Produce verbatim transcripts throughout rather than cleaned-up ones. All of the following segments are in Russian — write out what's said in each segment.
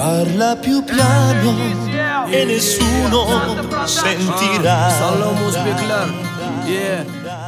Parla più piano e nessuno sentirà. Салом узбеклар, yeah,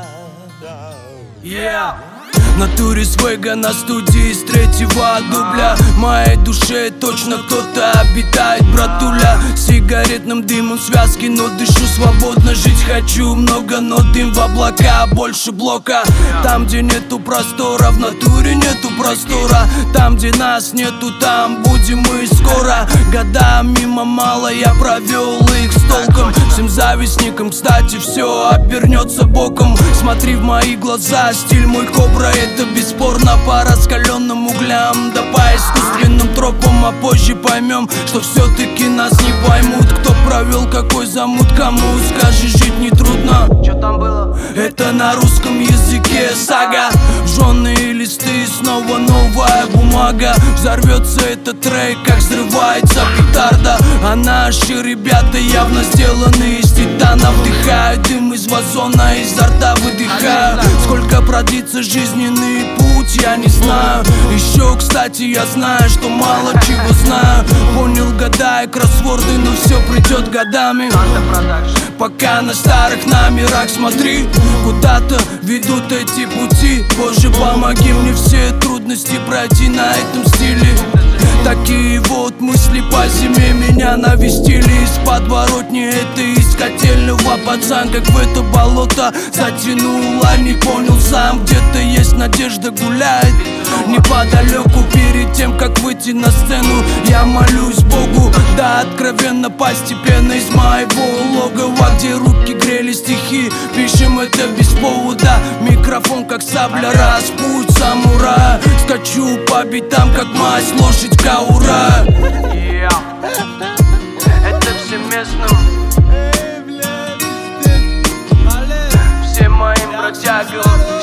yeah. В натуре свега на студии с третьего дубля. В моей душе точно кто-то обитает, братуля. Сигаретным дымом связки, но дышу свободно. Жить хочу много, но дым в облака, больше блока. Там, где нету простора, в натуре нету простора. Там, где нас нету, там будем мы скоро. Года мимо мало, я провел их с толком. Всем завистникам, кстати, все обернется боком. Смотри в мои глаза, стиль мой кобра, это бесспорно. По раскаленным углям, да по искусственным тропам. А позже поймем, что все-таки нас не поймут. Кто провел какой замут, кому скажи, жить не трудно. Что там было? Это на русском языке сага. Жженые листы, снова новая бумага. Взорвется этот трек, как взрывается петарда. А наши ребята явно сделаны из титана. Вдыхают дым из вазона, изо рта выдыхаю. Сколько продлится жизненный путь, я не знаю. Еще, кстати, я знаю, что мало чего знаю. Понял, гадая кроссворды, но все придет годами. Пока на старых номерах смотри, куда-то ведут эти пути. Боже, помоги мне все трудности пройти на этом стиле. Такие вот мысли по зиме меня навестили. Из подворотни, это из котельного. Пацан, как в это болото затянула. Не понял сам, где-то есть надежда, гуляет неподалеку. Перед тем, как выйти на сцену, я молюсь Богу. Да, откровенно, постепенно из моего логова, где руки грели стихи, пишем это без повода. Микрофон, как сабля, распуть самурая. Скачу по битам, как мазь, лошадь каура. Yeah. Это всеместно. Всем моим бродягам.